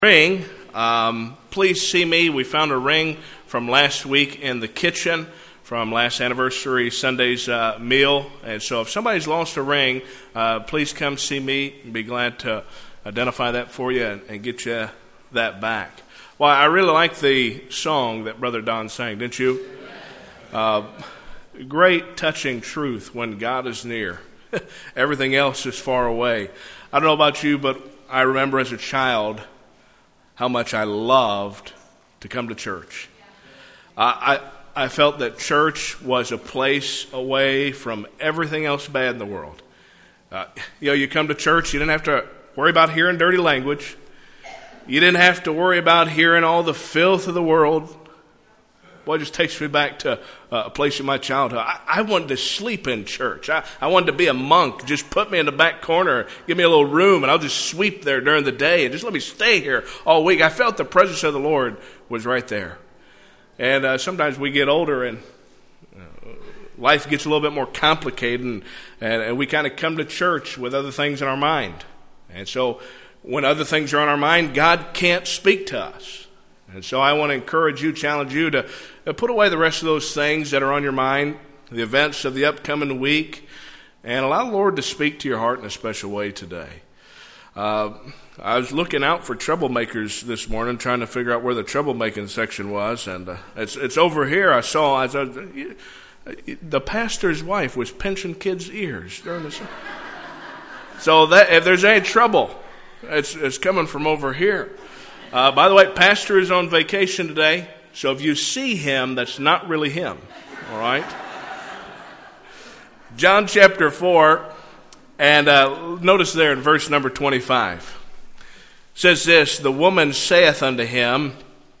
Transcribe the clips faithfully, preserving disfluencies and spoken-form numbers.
Ring, um, please see me. We found a ring from last week in the kitchen from last anniversary Sunday's uh, meal. And so if somebody's lost a ring, uh, please come see me. I'd be glad to identify that for you and, and get you that back. Well, I really like the song that Brother Don sang, didn't you? Uh, great touching truth when God is near. Everything else is far away. I don't know about you, but I remember as a child how much I loved to come to church. Uh, I I felt that church was a place away from everything else bad in the world. Uh, you know, you come to church, you didn't have to worry about hearing dirty language. You didn't have to worry about hearing all the filth of the world. Boy, it just takes me back to uh, a place in my childhood. I, I wanted to sleep in church. I, I wanted to be a monk. Just put me in the back corner, give me a little room, and I'll just sweep there during the day and just let me stay here all week. I felt the presence of the Lord was right there. And uh, sometimes we get older and uh, life gets a little bit more complicated, and, and, and we kind of come to church with other things in our mind. And so when other things are on our mind, God can't speak to us. And so I want to encourage you, challenge you to put away the rest of those things that are on your mind, the events of the upcoming week, and allow the Lord to speak to your heart in a special way today. Uh, I was looking out for troublemakers this morning, trying to figure out where the troublemaking section was, and uh, it's it's over here. I saw I was, the pastor's wife was pinching kids' ears during the sermon. So that if there's any trouble, it's it's coming from over here. Uh, by the way, Pastor is on vacation today, so if you see him, that's not really him, all right? John chapter four, and uh, notice there in verse number twenty-five, says this, "The woman saith unto him,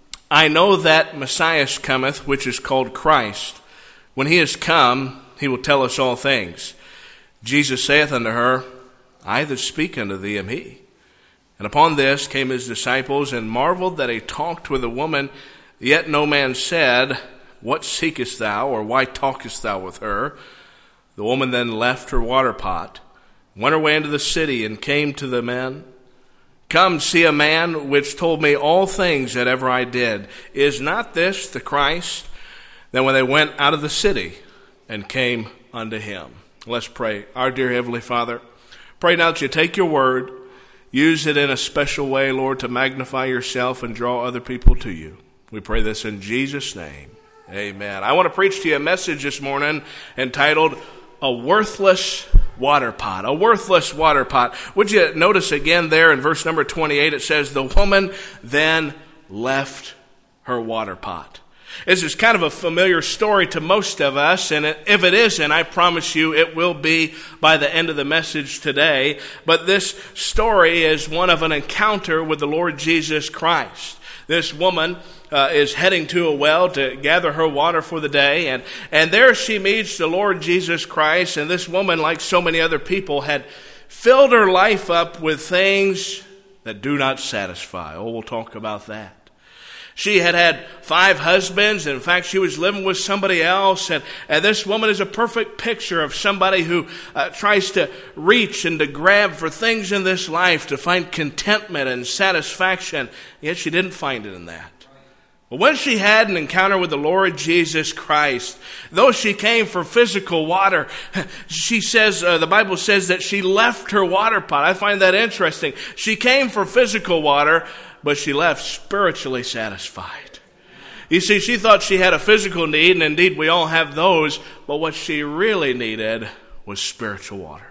I know that Messiah cometh, which is called Christ. When he is come, he will tell us all things. Jesus saith unto her, I that speak unto thee am he. And upon this came his disciples, and marveled that he talked with a woman. Yet no man said, What seekest thou, or why talkest thou with her? The woman then left her water pot, went her way into the city, and came to the men. Come, see a man which told me all things that ever I did. Is not this the Christ? Then when they went out of the city, and came unto him." Let's pray. Our dear Heavenly Father, pray now that you take your word, use it in a special way, Lord, to magnify yourself and draw other people to you. We pray this in Jesus' name. Amen. I want to preach to you a message this morning entitled, A Worthless Water Pot. A worthless water pot. Would you notice again there in verse number twenty-eight, it says, "The woman then left her water pot." This is kind of a familiar story to most of us, and if it isn't, I promise you it will be by the end of the message today. But this story is one of an encounter with the Lord Jesus Christ. This woman uh, is heading to a well to gather her water for the day, and, and there she meets the Lord Jesus Christ. And this woman, like so many other people, had filled her life up with things that do not satisfy. Oh, we'll talk about that. She had had five husbands. In fact, she was living with somebody else. And, and this woman is a perfect picture of somebody who uh, tries to reach and to grab for things in this life to find contentment and satisfaction. Yet she didn't find it in that. But when she had an encounter with the Lord Jesus Christ, though she came for physical water, she says, uh, the Bible says that she left her water pot. I find that interesting. She came for physical water, but she left spiritually satisfied. You see, she thought she had a physical need, and indeed we all have those, but what she really needed was spiritual water.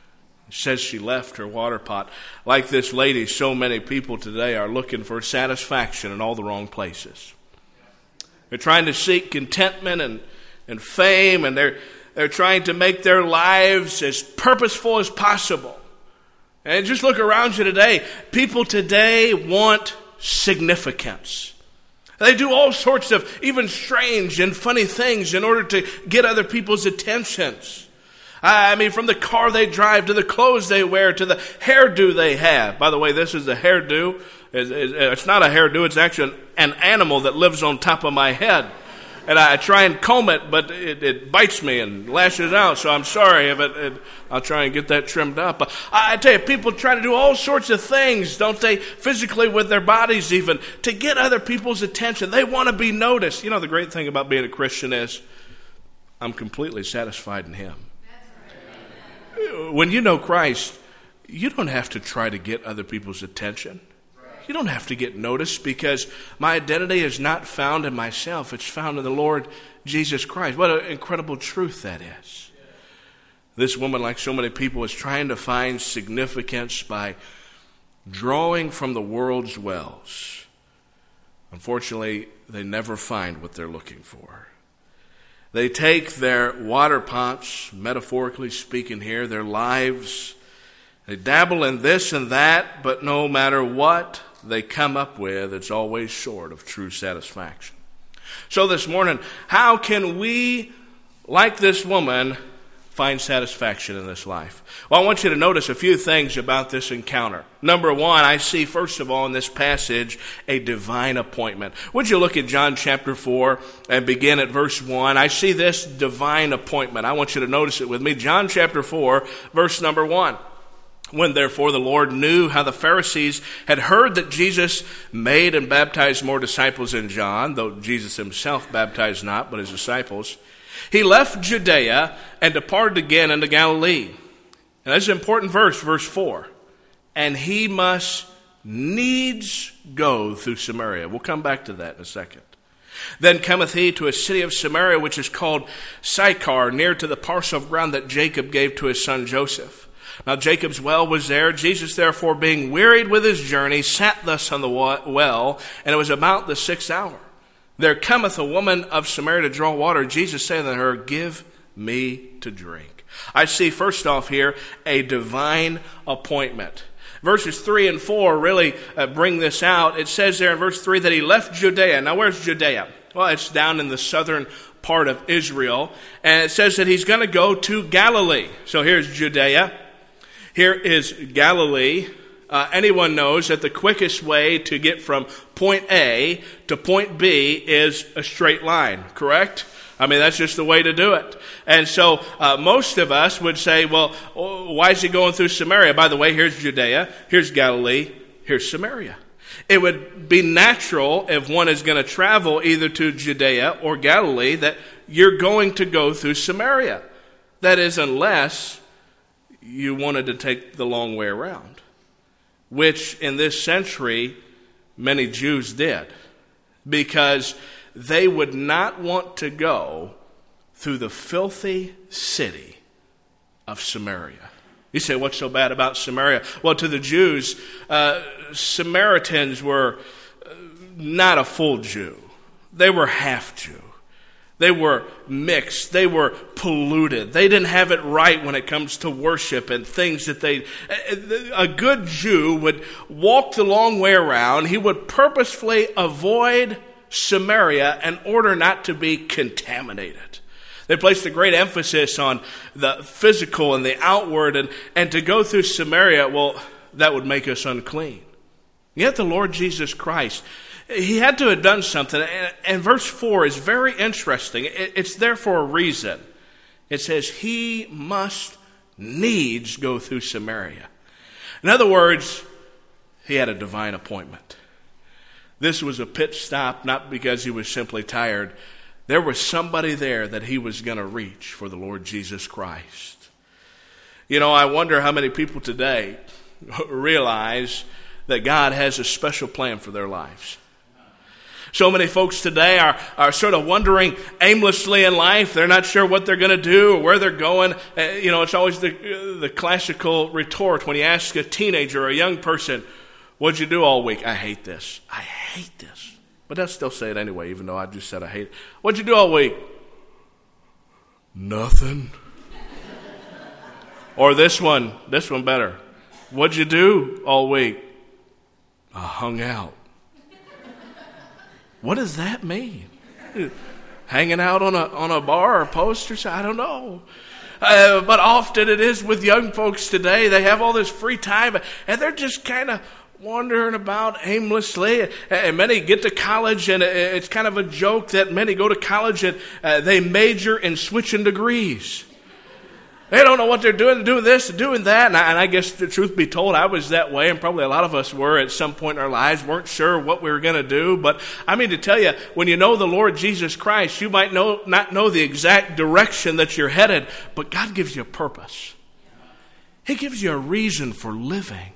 It says she left her water pot. Like this lady, so many people today are looking for satisfaction in all the wrong places. They're trying to seek contentment and, and fame, and they're, they're trying to make their lives as purposeful as possible. And just look around you today. People today want significance. They do all sorts of even strange and funny things in order to get other people's attentions. I mean, from the car they drive to the clothes they wear to the hairdo they have. By the way, this is a hairdo. It's not a hairdo. It's actually an animal that lives on top of my head. and I try and comb it, but it, it bites me and lashes out. So I'm sorry if it, it. I'll try and get that trimmed up. But I, I tell you, people try to do all sorts of things, don't they? Physically, with their bodies, even to get other people's attention. They want to be noticed. You know, the great thing about being a Christian is I'm completely satisfied in Him. When you know Christ, you don't have to try to get other people's attention. You don't have to get noticed, because my identity is not found in myself. It's found in the Lord Jesus Christ. What an incredible truth that is. This woman, like so many people, is trying to find significance by drawing from the world's wells. Unfortunately, they never find what they're looking for. They take their water pots, metaphorically speaking here, their lives. They dabble in this and that, but no matter what they come up with, it's always short of true satisfaction. So this morning, how can we, like this woman, find satisfaction in this life? Well, I want you to notice a few things about this encounter. Number one, I see, first of all, in this passage, a divine appointment. Would you look at John chapter four and begin at verse one? I see this divine appointment. I want you to notice it with me. John chapter four, verse number one. When therefore the Lord knew how the Pharisees had heard that Jesus made and baptized more disciples than John, though Jesus himself baptized not, but his disciples, he left Judea and departed again into Galilee. And that's an important verse, verse four. And he must needs go through Samaria. We'll come back to that in a second. Then cometh he to a city of Samaria, which is called Sychar, near to the parcel of ground that Jacob gave to his son Joseph. Now Jacob's well was there. Jesus, therefore, being wearied with his journey, sat thus on the well, and it was about the sixth hour. There cometh a woman of Samaria to draw water. Jesus saith unto her, Give me to drink. I see, first off here, a divine appointment. Verses three and four really uh, bring this out. It says there in verse three that he left Judea. Now where's Judea? Well, it's down in the southern part of Israel. And it says that he's going to go to Galilee. So here's Judea. Here is Galilee. Uh, anyone knows that the quickest way to get from point A to point B is a straight line, correct? I mean, that's just the way to do it. And so uh, most of us would say, well, why is he going through Samaria? By the way, here's Judea, here's Galilee, here's Samaria. It would be natural if one is going to travel either to Judea or Galilee that you're going to go through Samaria. That is, unless you wanted to take the long way around, which in this century many Jews did, because they would not want to go through the filthy city of Samaria. You say, what's so bad about Samaria? Well, to the Jews, uh, Samaritans were not a full Jew. They were half Jew. They were mixed. They were polluted. They didn't have it right when it comes to worship and things that they... A good Jew would walk the long way around. He would purposefully avoid Samaria in order not to be contaminated. They placed a great emphasis on the physical and the outward, and, and to go through Samaria, well, that would make us unclean. Yet the Lord Jesus Christ, he had to have done something. And, and verse four is very interesting. It, it's there for a reason. It says, he must needs go through Samaria. In other words, he had a divine appointment. This was a pit stop, not because he was simply tired. There was somebody there that he was going to reach for the Lord Jesus Christ. You know, I wonder how many people today realize that God has a special plan for their lives. So many folks today are, are sort of wandering aimlessly in life. They're not sure what they're going to do or where they're going. Uh, you know, it's always the, uh, the classical retort when you ask a teenager or a young person, what'd you do all week? I hate this. I hate this. But they'll still say it anyway, even though I just said I hate it. What'd you do all week? Nothing. Or this one, this one better. What'd you do all week? I hung out. What does that mean? Hanging out on a on a bar or poster? I don't know. Uh, but often it is with young folks today. They have all this free time, and they're just kind of wandering about aimlessly. And many get to college, and it's kind of a joke that many go to college and uh, they major in switching degrees. They don't know what they're doing, doing this, doing that. And I, and I guess the truth be told, I was that way, and probably a lot of us were at some point in our lives, weren't sure what we were going to do. But I mean to tell you, when you know the Lord Jesus Christ, you might know, not know the exact direction that you're headed, but God gives you a purpose. He gives you a reason for living.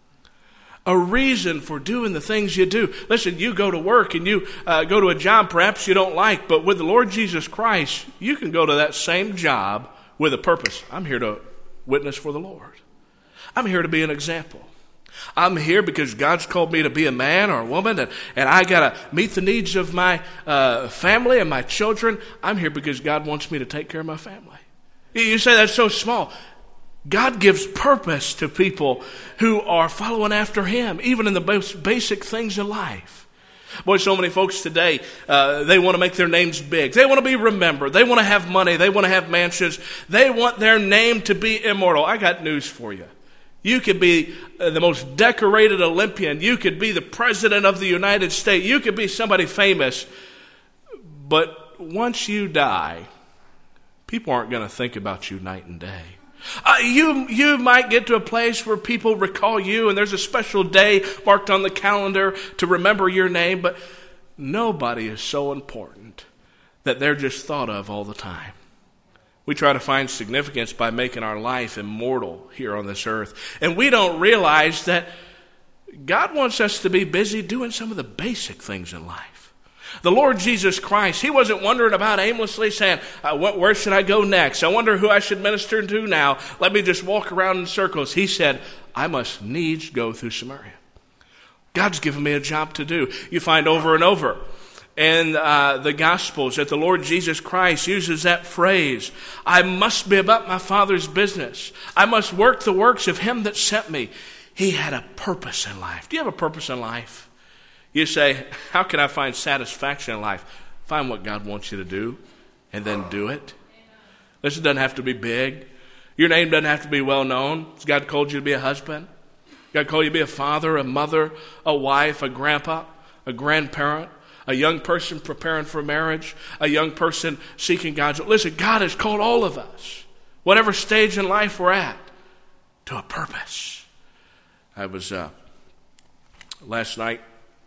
A reason for doing the things you do. Listen, you go to work and you uh, go to a job perhaps you don't like, but with the Lord Jesus Christ, you can go to that same job with a purpose. I'm here to witness for the Lord. I'm here to be an example. I'm here because God's called me to be a man or a woman, and, and I got to meet the needs of my uh, family and my children. I'm here because God wants me to take care of my family. You say that's so small. God gives purpose to people who are following after Him, even in the most basic things in life. Boy, so many folks today, uh, they want to make their names big. They want to be remembered. They want to have money. They want to have mansions. They want their name to be immortal. I got news for you. You could be uh, the most decorated Olympian. You could be the president of the United States. You could be somebody famous. But once you die, people aren't going to think about you night and day. Uh, you you might get to a place where people recall you, and there's a special day marked on the calendar to remember your name, but nobody is so important that they're just thought of all the time. We try to find significance by making our life immortal here on this earth, and we don't realize that God wants us to be busy doing some of the basic things in life. The Lord Jesus Christ, He wasn't wandering about aimlessly saying, uh, where should I go next? I wonder who I should minister to now. Let me just walk around in circles. He said, I must needs go through Samaria. God's given me a job to do. You find over and over in uh, the Gospels that the Lord Jesus Christ uses that phrase, I must be about my Father's business. I must work the works of Him that sent me. He had a purpose in life. Do you have a purpose in life? You say, how can I find satisfaction in life? Find what God wants you to do and then do it. This doesn't have to be big. Your name doesn't have to be well known. God called you to be a husband. God called you to be a father, a mother, a wife, a grandpa, a grandparent, a young person preparing for marriage, a young person seeking God's will. Listen, God has called all of us, whatever stage in life we're at, to a purpose. I was, uh, last night,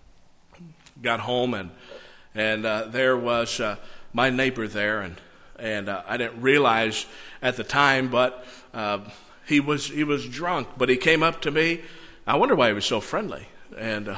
got home, and and uh, there was uh, my neighbor there, and and uh, I didn't realize at the time, but uh, he was he was drunk. But he came up to me. I wonder why he was so friendly, and uh,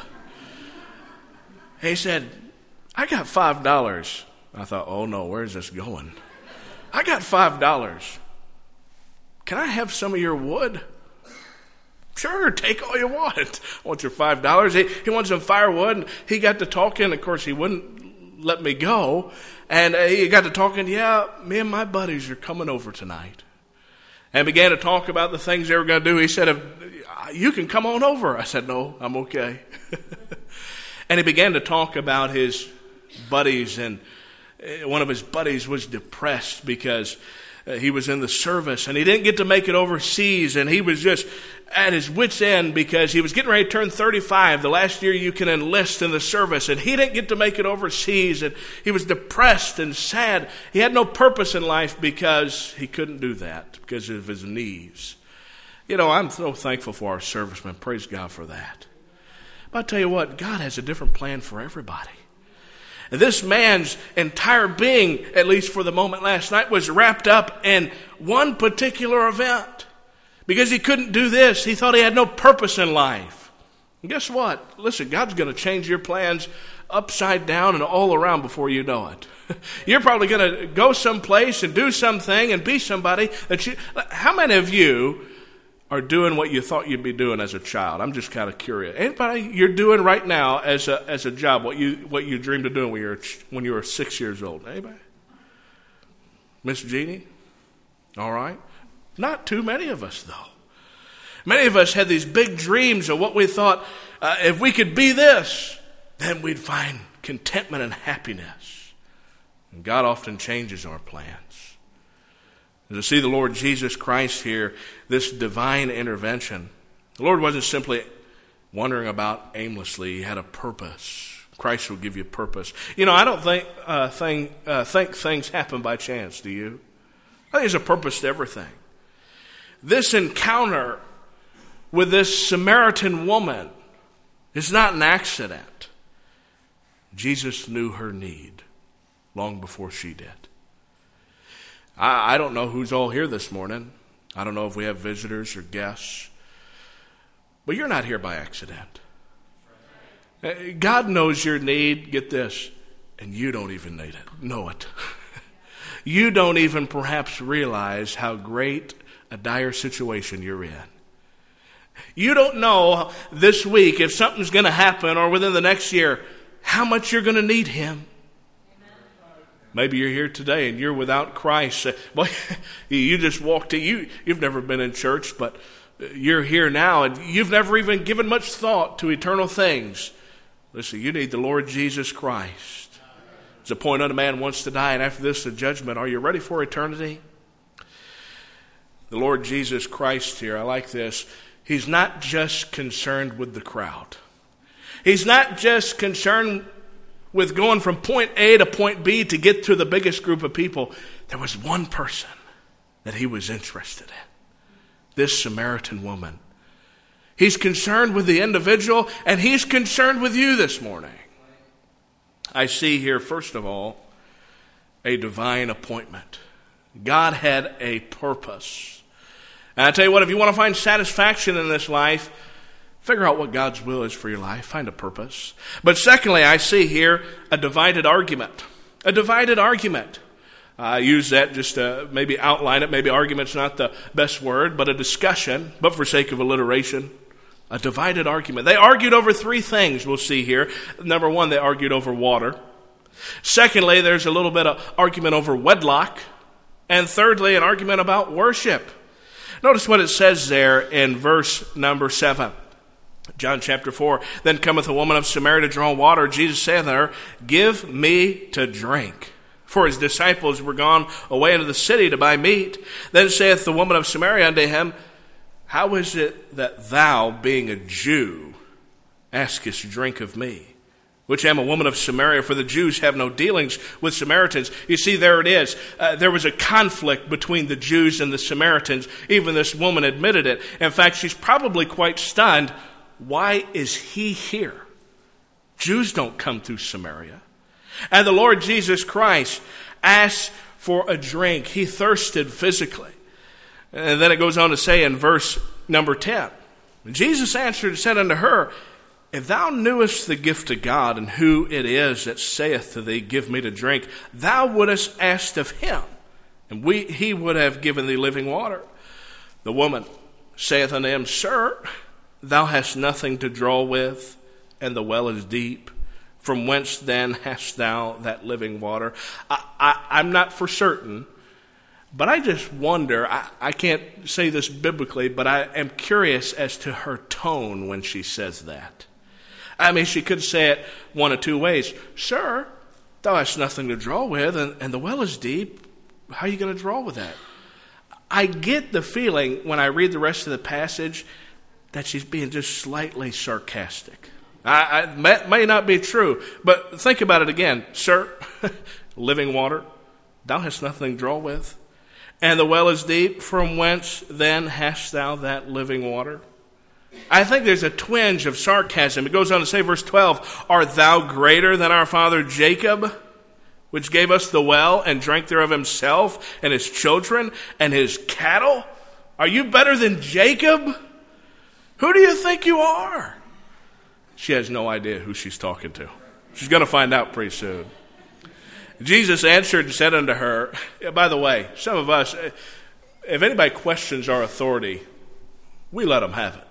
he said, "I got five dollars." I thought, "Oh no, where's this going?" I got five dollars. Can I have some of your wood? Sure, take all you want. I want your five dollars. He, he wanted some firewood, and he got to talking. Of course, he wouldn't let me go. And uh, he got to talking, yeah, me and my buddies are coming over tonight. And began to talk about the things they were going to do. He said, if, you can come on over. I said, no, I'm okay. And he began to talk about his buddies, and one of his buddies was depressed because uh, he was in the service, and he didn't get to make it overseas, and he was just at his wit's end because he was getting ready to turn thirty-five, the last year you can enlist in the service, and he didn't get to make it overseas, and he was depressed and sad. He had no purpose in life because he couldn't do that because of his knees. You know, I'm so thankful for our servicemen. Praise God for that. But I'll tell you what, God has a different plan for everybody. This man's entire being, at least for the moment last night, was wrapped up in one particular event. Because he couldn't do this, he thought he had no purpose in life. And guess what? Listen, God's going to change your plans upside down and all around before you know it. You're probably going to go someplace and do something and be somebody that you... How many of you are doing what you thought you'd be doing as a child? I'm just kind of curious. Anybody you're doing right now as a as a job, what you what you dreamed of doing when you were when you were six years old? Anybody? Miss Jeannie? All right. Not too many of us, though. Many of us had these big dreams of what we thought, uh, if we could be this, then we'd find contentment and happiness. And God often changes our plans. And to see the Lord Jesus Christ here, this divine intervention, the Lord wasn't simply wandering about aimlessly. He had a purpose. Christ will give you purpose. You know, I don't think uh, thing, uh, think things happen by chance, do you? I think there's a purpose to everything. This encounter with this Samaritan woman is not an accident. Jesus knew her need long before she did. I, I don't know who's all here this morning. I don't know if we have visitors or guests. But you're not here by accident. God knows your need, get this, and you don't even need it, know it. You don't even perhaps realize how great a dire situation you're in. You don't know this week if something's going to happen or within the next year how much you're going to need Him. Maybe you're here today and you're without Christ. Well, you just walked in. You, you've never been in church, but you're here now and you've never even given much thought to eternal things. Listen, you need the Lord Jesus Christ. It's appointed unto man once to die, and after this the judgment. Are you ready for eternity? The Lord Jesus Christ here, I like this. He's not just concerned with the crowd. He's not just concerned with going from point A to point B to get to the biggest group of people. There was one person that he was interested in. This Samaritan woman. He's concerned with the individual, and he's concerned with you this morning. I see here, first of all, a divine appointment. God had a purpose. And I tell you what, if you want to find satisfaction in this life, figure out what God's will is for your life. Find a purpose. But secondly, I see here a divided argument. A divided argument. I use that just to maybe outline it. Maybe argument's not the best word, but a discussion, but for sake of alliteration. A divided argument. They argued over three things we'll see here. Number one, they argued over water. Secondly, there's a little bit of argument over wedlock. And thirdly, an argument about worship. Notice what it says there in verse number seven. John chapter four. Then cometh a woman of Samaria to draw water. Jesus saith unto her, Give me to drink. For his disciples were gone away into the city to buy meat. Then saith the woman of Samaria unto him, How is it that thou, being a Jew, askest drink of me, which am a woman of Samaria? For the Jews have no dealings with Samaritans. You see, there it is. Uh, there was a conflict between the Jews and the Samaritans. Even this woman admitted it. In fact, she's probably quite stunned. Why is he here? Jews don't come through Samaria. And the Lord Jesus Christ asked for a drink. He thirsted physically. And then it goes on to say in verse number ten, Jesus answered and said unto her, If thou knewest the gift of God, and who it is that saith to thee, Give me to drink, thou wouldest asked of him, and we, he would have given thee living water. The woman saith unto him, Sir, thou hast nothing to draw with, and the well is deep. From whence then hast thou that living water? I, I, I'm not for certain, but I just wonder, I, I can't say this biblically, but I am curious as to her tone when she says that. I mean, she could say it one of two ways. Sir, thou hast nothing to draw with, and, and the well is deep. How are you going to draw with that? I get the feeling when I read the rest of the passage that she's being just slightly sarcastic. I, I may, may not be true, but think about it again. Sir, living water, thou hast nothing to draw with, and the well is deep. From whence then hast thou that living water? I think there's a twinge of sarcasm. It goes on to say, verse twelve, Art thou greater than our father Jacob, which gave us the well and drank thereof himself and his children and his cattle? Are you better than Jacob? Who do you think you are? She has no idea who she's talking to. She's going to find out pretty soon. Jesus answered and said unto her, yeah, by the way, some of us, if anybody questions our authority, we let them have it.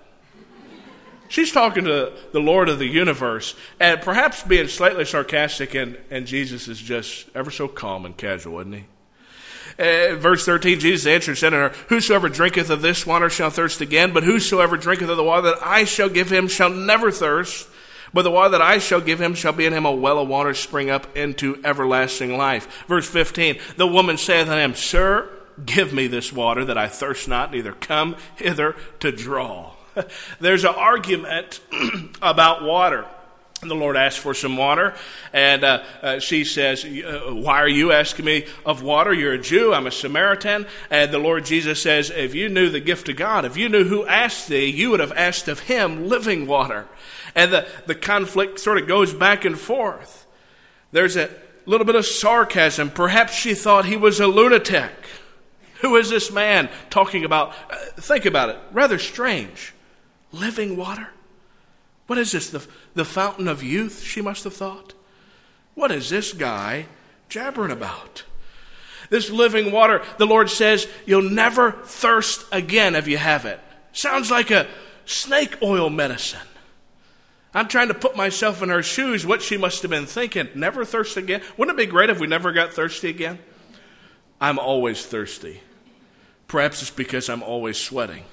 She's talking to the Lord of the universe, and perhaps being slightly sarcastic, and, and Jesus is just ever so calm and casual, isn't he? Uh, verse thirteen, Jesus answered and said unto her, Whosoever drinketh of this water shall thirst again, but whosoever drinketh of the water that I shall give him shall never thirst. But the water that I shall give him shall be in him a well of water spring up into everlasting life. Verse fifteen, the woman saith unto him, Sir, give me this water that I thirst not, neither come hither to draw. There's an argument about water. And the Lord asked for some water, and uh, uh, she says, why are you asking me of water? You're a Jew, I'm a Samaritan. And the Lord Jesus says, if you knew the gift of God, if you knew who asked thee, you would have asked of him living water. And the, the conflict sort of goes back and forth. There's a little bit of sarcasm. Perhaps she thought he was a lunatic. Who is this man talking about? Uh, think about it. Rather strange. Living water? What is this, the, the fountain of youth, she must have thought? What is this guy jabbering about? This living water, the Lord says, you'll never thirst again if you have it. Sounds like a snake oil medicine. I'm trying to put myself in her shoes, what she must have been thinking. Never thirst again? Wouldn't it be great if we never got thirsty again? I'm always thirsty. Perhaps it's because I'm always sweating.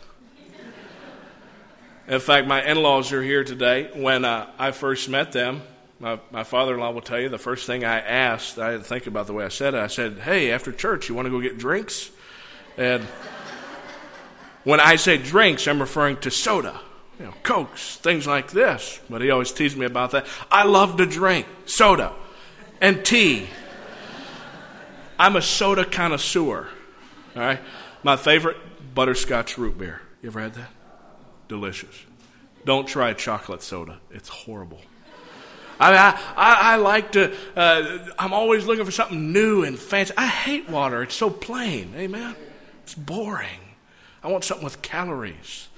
In fact, my in-laws are here today. When uh, I first met them, my, my father-in-law will tell you, the first thing I asked, I didn't think about the way I said it, I said, hey, after church, you want to go get drinks? And when I say drinks, I'm referring to soda, you know, Cokes, things like this. But he always teased me about that. I love to drink soda and tea. I'm a soda connoisseur, all right? My favorite, butterscotch root beer. You ever had that? Delicious. Don't try chocolate soda. It's horrible. I mean, I, I, I like to, uh, I'm always looking for something new and fancy. I hate water. It's so plain. Amen? It's boring. I want something with calories.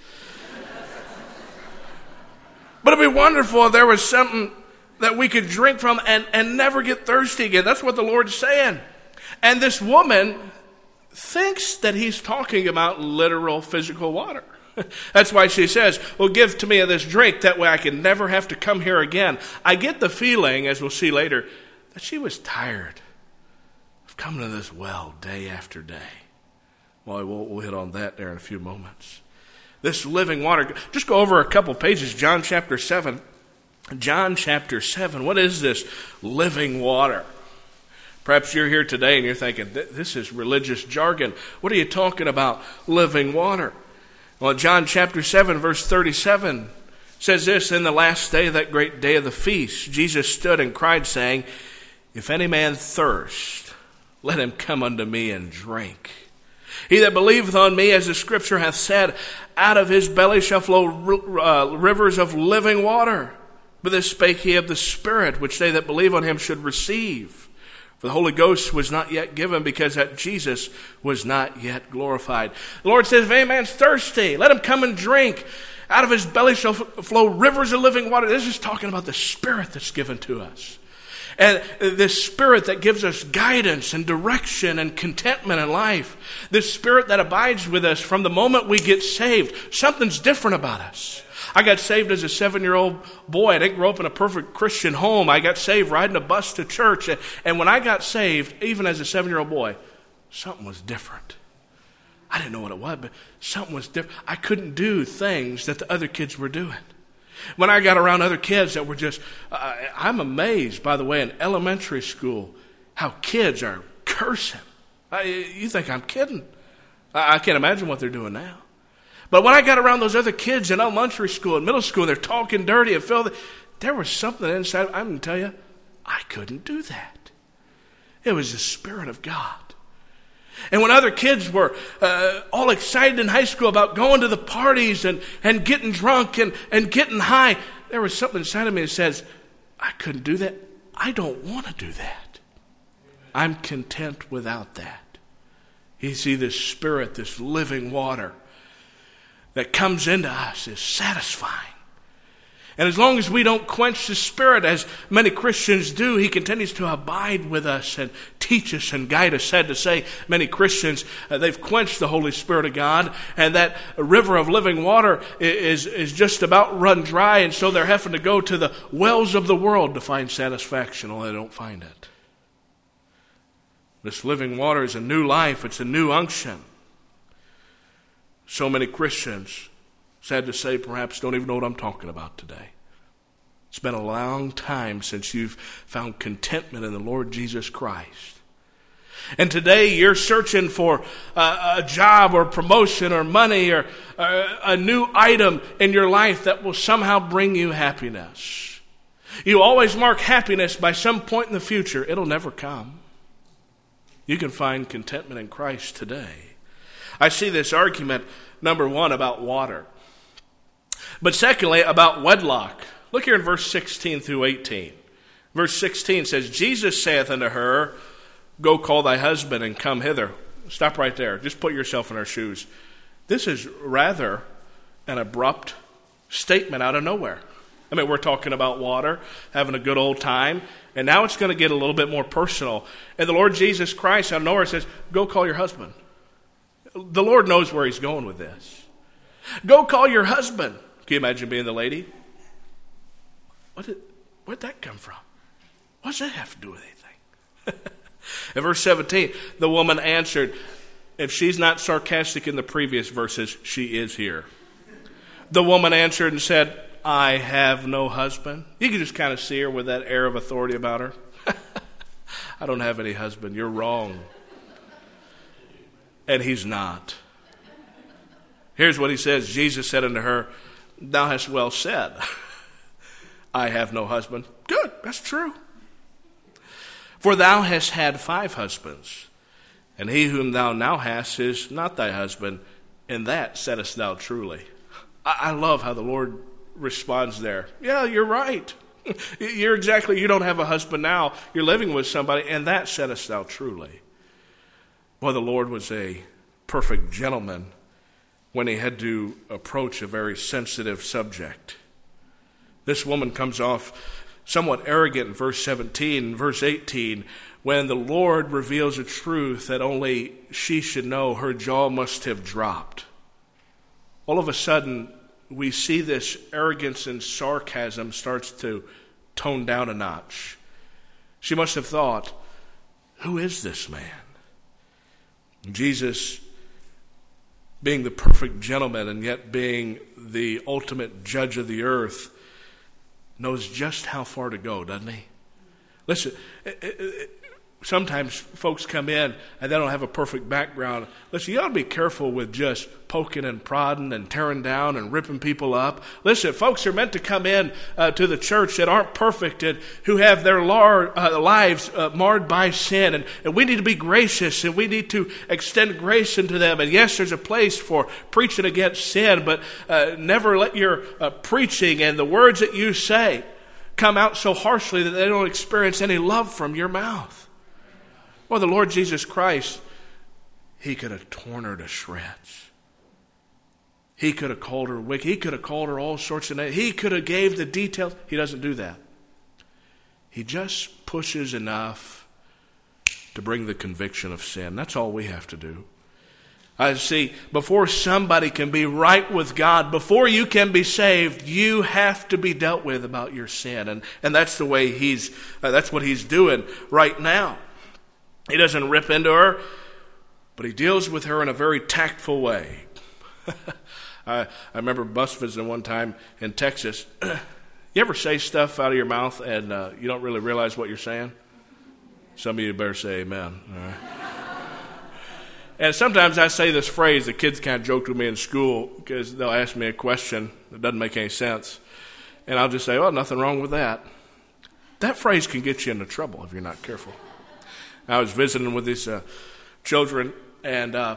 But it'd be wonderful if there was something that we could drink from and, and never get thirsty again. That's what the Lord's saying. And this woman thinks that he's talking about literal physical water. That's why she says, well, give to me of this drink. That way I can never have to come here again. I get the feeling, as we'll see later, that she was tired of coming to this well day after day. Well, we'll, we'll hit on that there in a few moments. This living water. Just go over a couple pages. John chapter seven. John chapter seven. What is this living water? Perhaps you're here today and you're thinking, this is religious jargon. What are you talking about, living water? Well, John chapter seven, verse thirty-seven says this, in the last day, that great day of the feast, Jesus stood and cried, saying, if any man thirst, let him come unto me and drink. He that believeth on me, as the scripture hath said, out of his belly shall flow uh, rivers of living water. But this spake he of the Spirit, which they that believe on him should receive. For the Holy Ghost was not yet given, because that Jesus was not yet glorified. The Lord says, if any man's thirsty, let him come and drink. Out of his belly shall flow rivers of living water. This is talking about the Spirit that's given to us. And this Spirit that gives us guidance and direction and contentment in life. This Spirit that abides with us from the moment we get saved. Something's different about us. I got saved as a seven-year-old boy. I didn't grow up in a perfect Christian home. I got saved riding a bus to church. And when I got saved, even as a seven-year-old boy, something was different. I didn't know what it was, but something was different. I couldn't do things that the other kids were doing. When I got around other kids that were just, uh, I'm amazed, by the way, in elementary school, how kids are cursing. I, you think I'm kidding. I, I can't imagine what they're doing now. But when I got around those other kids in elementary school and middle school, they're talking dirty and filthy, there was something inside. I'm going to tell you, I couldn't do that. It was the Spirit of God. And when other kids were uh, all excited in high school about going to the parties and, and getting drunk and, and getting high, there was something inside of me that says, I couldn't do that. I don't want to do that. I'm content without that. You see, this Spirit, this living water that comes into us is satisfying. And as long as we don't quench the Spirit, as many Christians do, He continues to abide with us and teach us and guide us. Sad to say, many Christians, uh, they've quenched the Holy Spirit of God, and that river of living water is, is just about run dry, and so they're having to go to the wells of the world to find satisfaction, although they don't find it. This living water is a new life. It's a new unction. So many Christians, sad to say, perhaps don't even know what I'm talking about today. It's been a long time since you've found contentment in the Lord Jesus Christ. And today you're searching for a, a job or promotion or money or a, a new item in your life that will somehow bring you happiness. You always mark happiness by some point in the future. It'll never come. You can find contentment in Christ today. I see this argument, number one, about water. But secondly, about wedlock. Look here in verse sixteen through eighteen. Verse sixteen says, Jesus saith unto her, Go call thy husband and come hither. Stop right there. Just put yourself in our shoes. This is rather an abrupt statement out of nowhere. I mean, we're talking about water, having a good old time, and now it's going to get a little bit more personal. And the Lord Jesus Christ out of nowhere says, Go call your husband. The Lord knows where he's going with this. Go call your husband. Can you imagine being the lady? What did, where'd that come from? What does that have to do with anything? In verse seventeen, the woman answered, if she's not sarcastic in the previous verses, she is here. The woman answered and said, I have no husband. You can just kind of see her with that air of authority about her. I don't have any husband. You're wrong. And he's not. Here's what he says. Jesus said unto her, Thou hast well said. I have no husband. Good, that's true. For thou hast had five husbands, and he whom thou now hast is not thy husband, and that saidest thou truly. I, I love how the Lord responds there. Yeah, you're right. You're exactly, you don't have a husband now. You're living with somebody, and that saidest thou truly. Well, the Lord was a perfect gentleman when he had to approach a very sensitive subject. This woman comes off somewhat arrogant in verse seventeen and verse eighteen. When the Lord reveals a truth that only she should know, her jaw must have dropped. All of a sudden, we see this arrogance and sarcasm starts to tone down a notch. She must have thought, who is this man? Jesus, being the perfect gentleman and yet being the ultimate judge of the earth, knows just how far to go, doesn't he? Listen, it, it, it, sometimes folks come in and they don't have a perfect background. Listen, you ought to be careful with just poking and prodding and tearing down and ripping people up. Listen, folks are meant to come in uh, to the church that aren't perfect and who have their lar- uh, lives uh, marred by sin. And, and we need to be gracious and we need to extend grace into them. And yes, there's a place for preaching against sin, but uh, never let your uh, preaching and the words that you say come out so harshly that they don't experience any love from your mouth. Well, the Lord Jesus Christ, he could have torn her to shreds. He could have called her wicked. He could have called her all sorts of names. He could have gave the details. He doesn't do that. He just pushes enough to bring the conviction of sin. That's all we have to do. I see, before somebody can be right with God, before you can be saved, you have to be dealt with about your sin. And, and that's the way he's, uh, that's what he's doing right now. He doesn't rip into her, but he deals with her in a very tactful way. I, I remember bus visiting one time in Texas. You ever say stuff out of your mouth and uh, you don't really realize what you're saying? Some of you better say amen. All right. And sometimes I say this phrase, the kids kind of joked with me in school because they'll ask me a question that doesn't make any sense. And I'll just say, well, nothing wrong with that. That phrase can get you into trouble if you're not careful. I was visiting with these uh, children, and uh,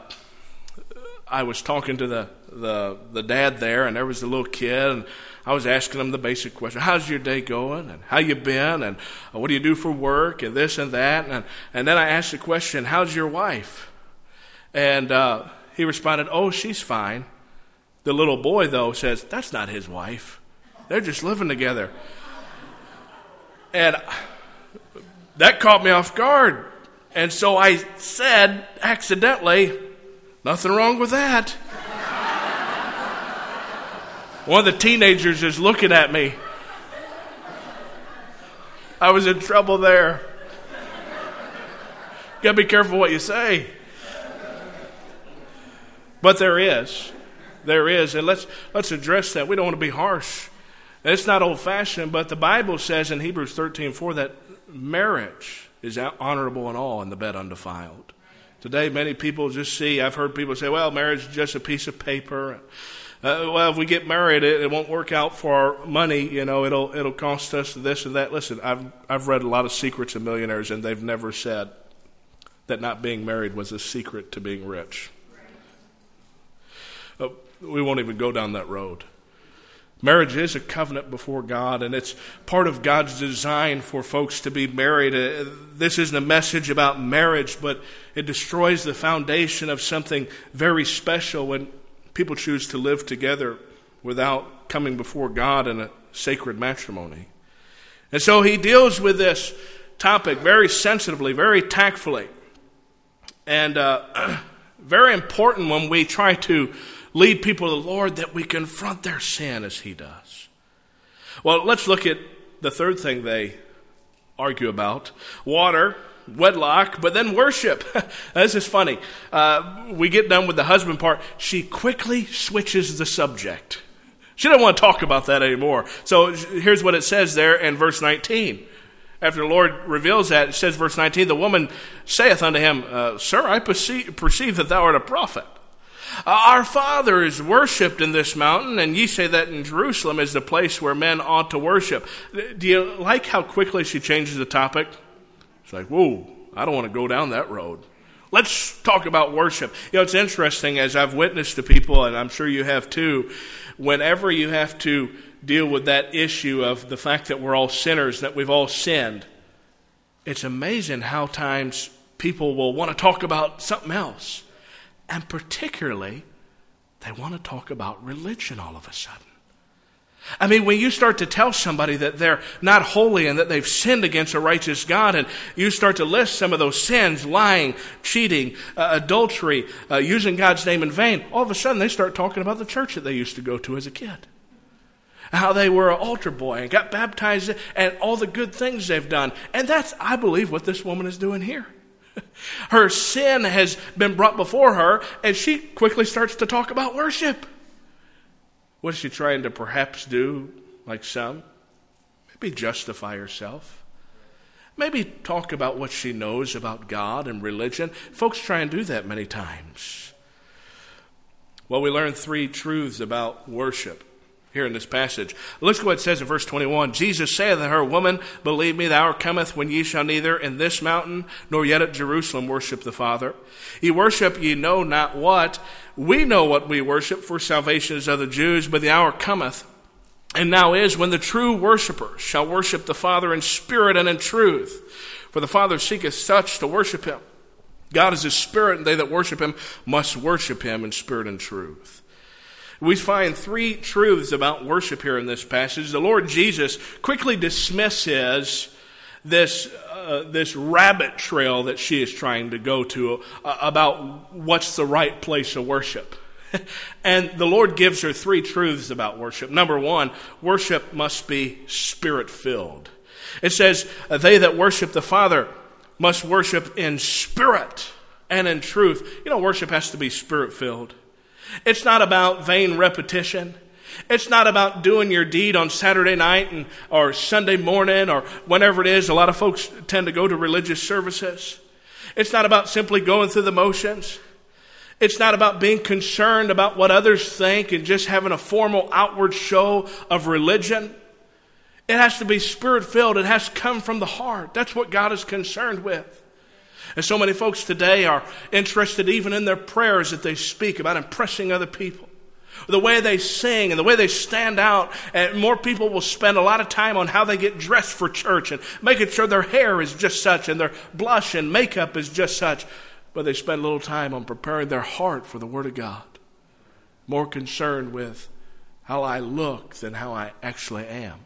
I was talking to the, the the dad there, and there was a little kid, and I was asking him the basic question, how's your day going, and how you been, and uh, what do you do for work, and this and that, and, and then I asked the question, how's your wife? And uh, he responded, oh, she's fine. The little boy, though, says, that's not his wife. They're just living together. And that caught me off guard. And so I said, accidentally, nothing wrong with that. One of the teenagers is looking at me. I was in trouble there. You gotta be careful what you say. But there is. There is. And let's let's address that. We don't want to be harsh. And it's not old-fashioned, but the Bible says in Hebrews thirteen four that marriage is honorable in all and the bed undefiled. Today, many people just see, I've heard people say, well, marriage is just a piece of paper. Uh, well, if we get married, it, it won't work out for our money. You know, it'll it'll cost us this and that. Listen, I've I've read a lot of Secrets of Millionaires, and they've never said that not being married was a secret to being rich. Uh, we won't even go down that road. Marriage is a covenant before God, and it's part of God's design for folks to be married. Uh, this isn't a message about marriage, but it destroys the foundation of something very special when people choose to live together without coming before God in a sacred matrimony. And so he deals with this topic very sensitively, very tactfully, and uh, very important when we try to lead people to the Lord, that we confront their sin as he does. Well, let's look at the third thing they argue about. Water, wedlock, but then worship. This is funny. Uh, we get done with the husband part. She quickly switches the subject. She doesn't want to talk about that anymore. So here's what it says there in verse nineteen. After the Lord reveals that, it says, verse nineteen, the woman saith unto him, uh, Sir, I perceive, perceive that thou art a prophet. Uh, our father is worshipped in this mountain, and ye say that in Jerusalem is the place where men ought to worship. Do you like how quickly she changes the topic? It's like, whoa, I don't want to go down that road. Let's talk about worship. You know, it's interesting, as I've witnessed to people, and I'm sure you have too, whenever you have to deal with that issue of the fact that we're all sinners, that we've all sinned, it's amazing how times people will want to talk about something else. And particularly, they want to talk about religion all of a sudden. I mean, when you start to tell somebody that they're not holy and that they've sinned against a righteous God, and you start to list some of those sins, lying, cheating, uh, adultery, uh, using God's name in vain, all of a sudden they start talking about the church that they used to go to as a kid. How they were an altar boy and got baptized and all the good things they've done. And that's, I believe, what this woman is doing here. Her sin has been brought before her, and she quickly starts to talk about worship. What is she trying to perhaps do, like some? Maybe justify herself. Maybe talk about what she knows about God and religion. Folks try and do that many times. Well, we learn three truths about worship here in this passage. Look at what it says in verse twenty-one. Jesus saith unto her, Woman, believe me, the hour cometh when ye shall neither in this mountain nor yet at Jerusalem worship the Father. Ye worship ye know not what. We know what we worship, for salvation is of the Jews, but the hour cometh, and now is, when the true worshipers shall worship the Father in spirit and in truth. For the Father seeketh such to worship him. God is a spirit, and they that worship him must worship him in spirit and truth. We find three truths about worship here in this passage. The Lord Jesus quickly dismisses this uh, this rabbit trail that she is trying to go to uh, about what's the right place of worship. And the Lord gives her three truths about worship. Number one, worship must be spirit-filled. It says, they that worship the Father must worship in spirit and in truth. You know, worship has to be spirit-filled. It's not about vain repetition. It's not about doing your deed on Saturday night and or Sunday morning or whenever it is. A lot of folks tend to go to religious services. It's not about simply going through the motions. It's not about being concerned about what others think and just having a formal outward show of religion. It has to be spirit-filled. It has to come from the heart. That's what God is concerned with. And so many folks today are interested even in their prayers that they speak about impressing other people. The way they sing and the way they stand out. And more people will spend a lot of time on how they get dressed for church and making sure their hair is just such and their blush and makeup is just such. But they spend little time on preparing their heart for the Word of God. More concerned with how I look than how I actually am.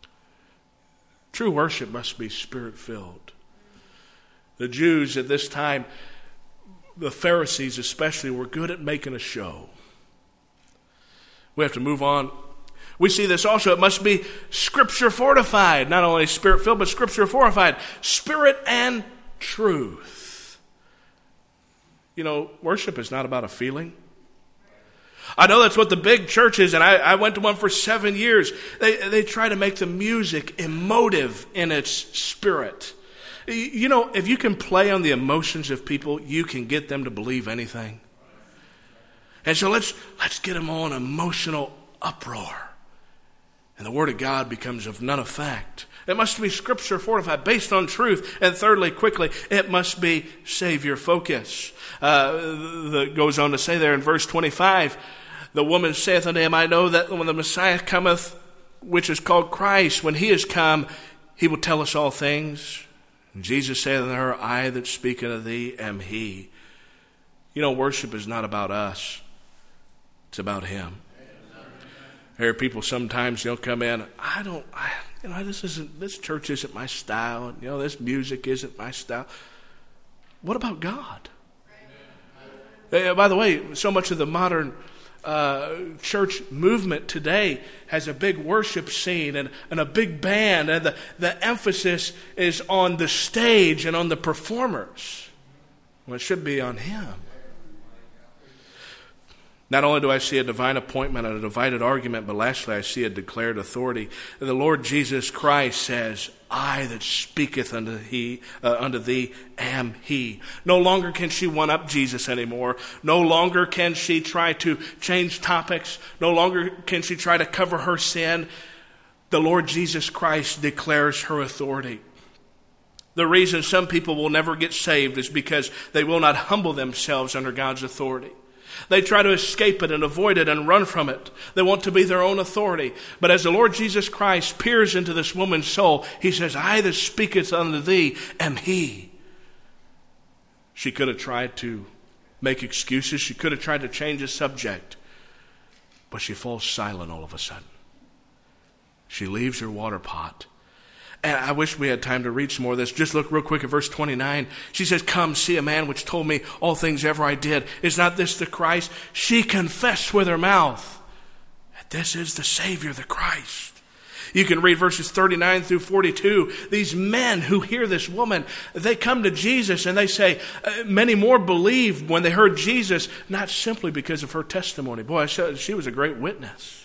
True worship must be spirit-filled. The Jews at this time, the Pharisees especially, were good at making a show. We have to move on. We see this also. It must be Scripture fortified. Not only Spirit-filled, but Scripture fortified. Spirit and truth. You know, worship is not about a feeling. I know that's what the big churches, and I, I went to one for seven years. They, they try to make the music emotive in its spirit. You know, if you can play on the emotions of people, you can get them to believe anything. And so let's let's get them all in emotional uproar. And the Word of God becomes of none effect. It must be Scripture fortified, based on truth. And thirdly, quickly, it must be Savior focus. Uh, the, goes on to say there in verse twenty-five, the woman saith unto him, I know that when the Messiah cometh, which is called Christ, when he is come, he will tell us all things. And Jesus saith unto her, I that speak unto thee am he. You know, worship is not about us. It's about him. There are people sometimes, you know, come in, I don't, I, you know, this isn't, this church isn't my style. You know, this music isn't my style. What about God? Uh, by the way, so much of the modern uh, church movement today has a big worship scene and, and a big band, and the, the emphasis is on the stage and on the performers. Well, it should be on him. Not only do I see a divine appointment and a divided argument, but lastly I see a declared authority. The Lord Jesus Christ says, I that speaketh unto, he, uh, unto thee am he. No longer can she one-up Jesus anymore. No longer can she try to change topics. No longer can she try to cover her sin. The Lord Jesus Christ declares her authority. The reason some people will never get saved is because they will not humble themselves under God's authority. They try to escape it and avoid it and run from it. They want to be their own authority. But as the Lord Jesus Christ peers into this woman's soul, he says, I that speaketh unto thee am he. She could have tried to make excuses. She could have tried to change the subject. But she falls silent all of a sudden. She leaves her water pot. And I wish we had time to read some more of this. Just look real quick at verse twenty-nine. She says, come, see a man which told me all things ever I did. Is not this the Christ? She confessed with her mouth that this is the Savior, the Christ. You can read verses thirty-nine through forty-two. These men who hear this woman, they come to Jesus and they say, uh, many more believed when they heard Jesus, not simply because of her testimony. Boy, she was a great witness.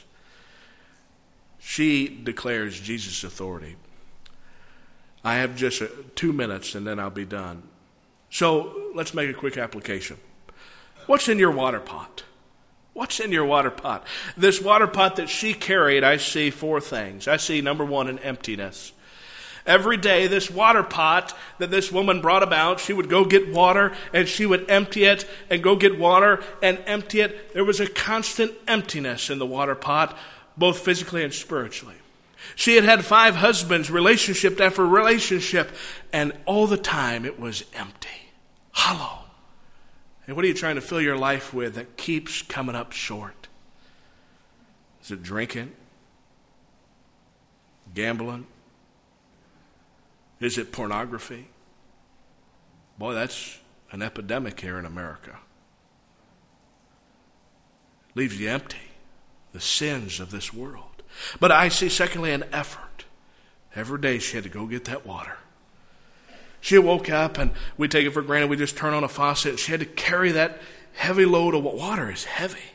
She declares Jesus' authority. I have just two minutes and then I'll be done. So let's make a quick application. What's in your water pot? What's in your water pot? This water pot that she carried, I see four things. I see, number one, an emptiness. Every day, this water pot that this woman brought about, she would go get water and she would empty it and go get water and empty it. There was a constant emptiness in the water pot, both physically and spiritually. She had had five husbands, relationship after relationship, and all the time it was empty, hollow. And what are you trying to fill your life with that keeps coming up short? Is it drinking? Gambling? Is it pornography? Boy, that's an epidemic here in America. Leaves you empty. The sins of this world. But I see, secondly, an effort. Every day she had to go get that water. She woke up, and we take it for granted. We just turn on a faucet, and she had to carry that heavy load of water. Is heavy.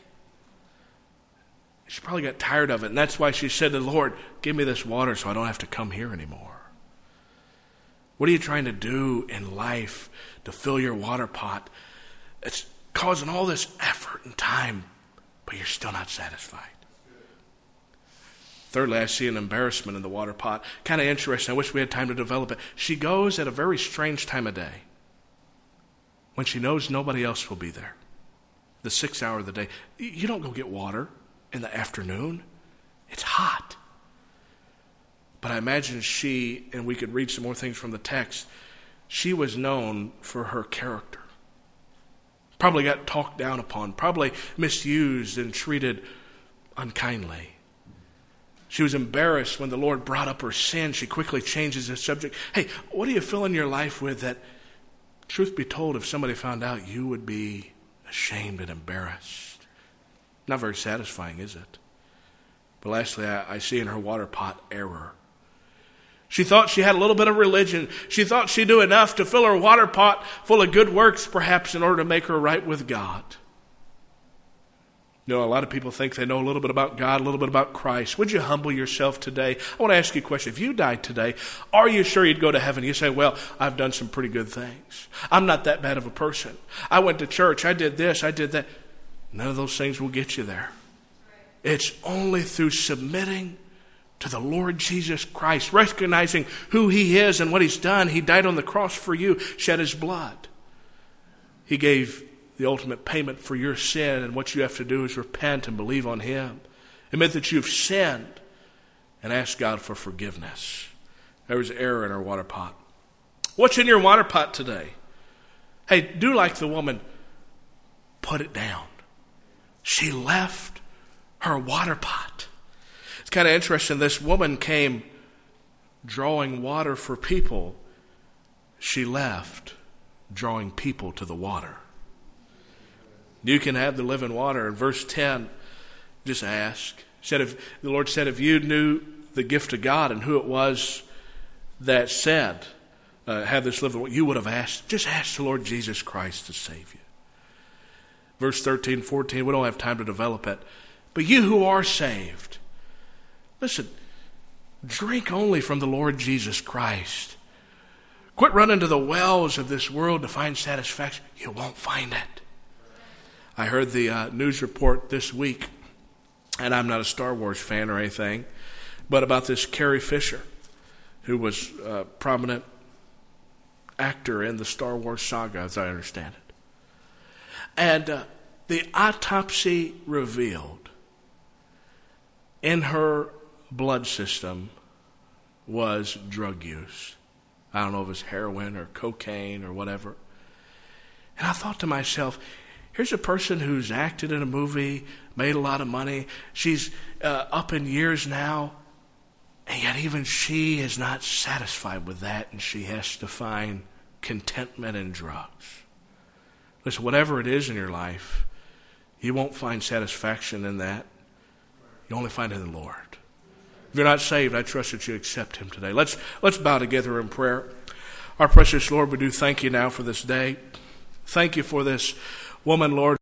She probably got tired of it, and that's why she said to the Lord, give me this water so I don't have to come here anymore. What are you trying to do in life to fill your water pot? It's causing all this effort and time, but you're still not satisfied. Thirdly, I see an embarrassment in the water pot. Kind of interesting. I wish we had time to develop it. She goes at a very strange time of day when she knows nobody else will be there. The sixth hour of the day. You don't go get water in the afternoon. It's hot. But I imagine she, and we could read some more things from the text, she was known for her character. Probably got talked down upon, probably misused and treated unkindly. She was embarrassed when the Lord brought up her sin. She quickly changes the subject. Hey, what are you filling your life with that, truth be told, if somebody found out, you would be ashamed and embarrassed? Not very satisfying, is it? But lastly, I, I see in her water pot error. She thought she had a little bit of religion. She thought she'd do enough to fill her water pot full of good works, perhaps in order to make her right with God. You know, a lot of people think they know a little bit about God, a little bit about Christ. Would you humble yourself today? I want to ask you a question. If you died today, are you sure you'd go to heaven? You say, well, I've done some pretty good things. I'm not that bad of a person. I went to church. I did this. I did that. None of those things will get you there. It's only through submitting to the Lord Jesus Christ, recognizing who he is and what he's done. He died on the cross for you, shed his blood. He gave the ultimate payment for your sin, and what you have to do is repent and believe on him. Admit that you've sinned and ask God for forgiveness. There was error in our water pot. What's in your water pot today? Hey, do like the woman. Put it down. She left her water pot. It's kind of interesting. This woman came drawing water for people. She left drawing people to the water. You can have the living water. In verse ten, just ask. Said if the Lord said, if you knew the gift of God and who it was that said, uh, have this living water, you would have asked. Just ask the Lord Jesus Christ to save you. Verse thirteen, fourteen, we don't have time to develop it. But you who are saved, listen, drink only from the Lord Jesus Christ. Quit running to the wells of this world to find satisfaction. You won't find it. I heard the uh, news report this week, and I'm not a Star Wars fan or anything, but about this Carrie Fisher, who was a prominent actor in the Star Wars saga, as I understand it. And uh, the autopsy revealed in her blood system was drug use. I don't know if it was heroin or cocaine or whatever. And I thought to myself, here's a person who's acted in a movie, made a lot of money. She's uh, up in years now, and yet even she is not satisfied with that, and she has to find contentment in drugs. Listen, whatever it is in your life, you won't find satisfaction in that. You only find it in the Lord. If you're not saved, I trust that you accept him today. Let's, let's bow together in prayer. Our precious Lord, we do thank you now for this day. Thank you for this woman, Lord.